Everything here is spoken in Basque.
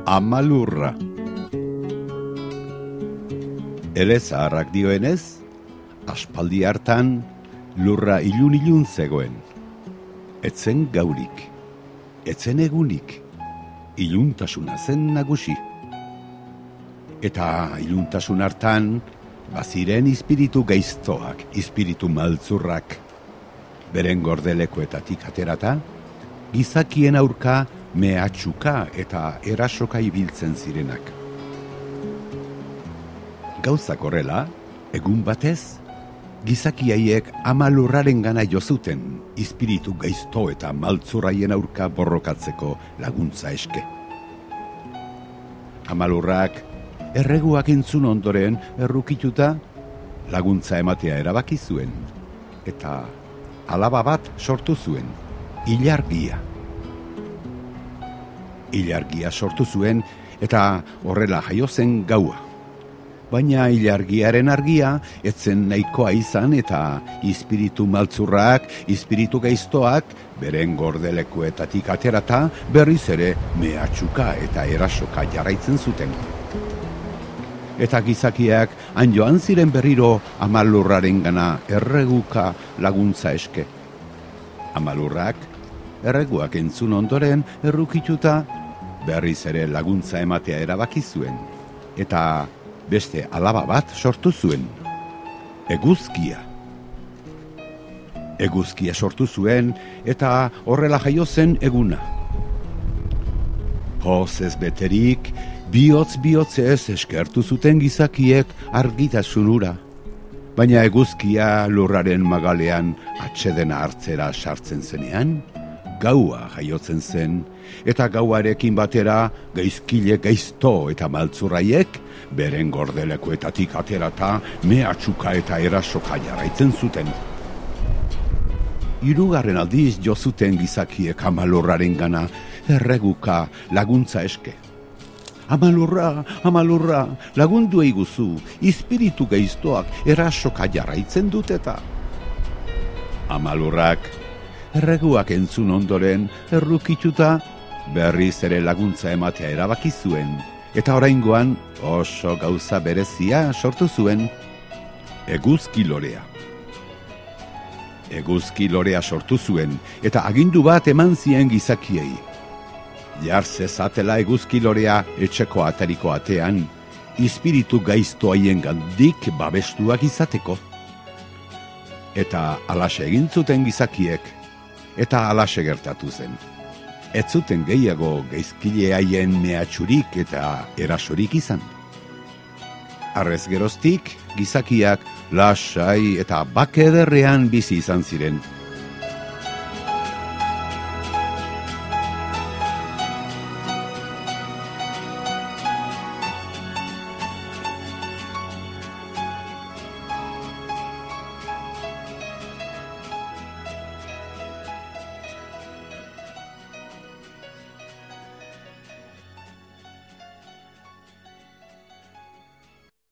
Amalurra. Ere zaharrak dioenez, aspaldi hartan lurra ilun zegoen. Etzen gaurik, etzen egunik, iluntasuna zen nagusi. Eta iluntasun hartan, baziren izpiritu gaiztoak, izpiritu maltzurrak. Beren gordelekuetatik aterata, gizakien aurka mehatxuka eta erasoka ibiltzen zirenak. Gauzak horrela, egun batez, gizakiaiek Amalurraren gana jozuten, izpiritu gaizto eta maltzurraien aurka borrokatzeko laguntza eske. Amalurrak erreguak entzun ondoren errukituta laguntza ematea erabaki zuen, eta alaba bat sortu zuen, ilargia. Ilargia sortu zuen eta horrela jaio zen gaua. Baina ilargiaren argia etzen nahikoa izan eta izpiritu maltzurrak, izpiritu gaiztoak beren gordelekuetatik aterata berriz ere mehatxuka eta erasoka jarraitzen zuten. Eta gizakiak han joan ziren berriro Amalurraren gana erreguka laguntza eske. Amalurrak erreguak entzun ondoren errukituta berriz ere laguntza ematea erabaki zuen, eta beste alaba bat sortu zuen, eguzkia. Eguzkia sortu zuen, eta horrela jaio zen eguna. Pozez beterik, bihotz-bihotzez eskertu zuten gizakiek argitasun hura, baina eguzkia lurraren magalean atsedena hartzera sartzen zenean, gaua jaiotzen zen, eta gauarekin batera gaizkile gaizto eta maltzurraiek beren gordelekuetatik aterata mehatxuka eta erasoka jarraitzen zuten. Hirugarren aldiz jo zuten gizakiek Amalurraren gana erreguka laguntza eske. Amalurra, Amalurra, lagundu eiguzu, izpiritu gaiztoak erasoka jarraitzen dut eta. Amalurrak erreguak entzun ondoren errukituta berriz ere laguntza ematea erabaki zuen, eta oraingoan oso gauza berezia sortu zuen, eguzki lorea. Eguzki lorea sortu zuen, eta agindu bat eman zien gizakiei. Jar zezatela eguzki lorea etxeko atariko atean, izpiritu gaizto haiengandik babestuak izateko. Eta halaxe egin zuten gizakiek, eta halaxe gertatu zen. Ez zuten gehiago gaizkile haien mehatxurik eta erasorik izan. Arrez geroztik, gizakiak lasai eta bake ederrean bizi izan ziren.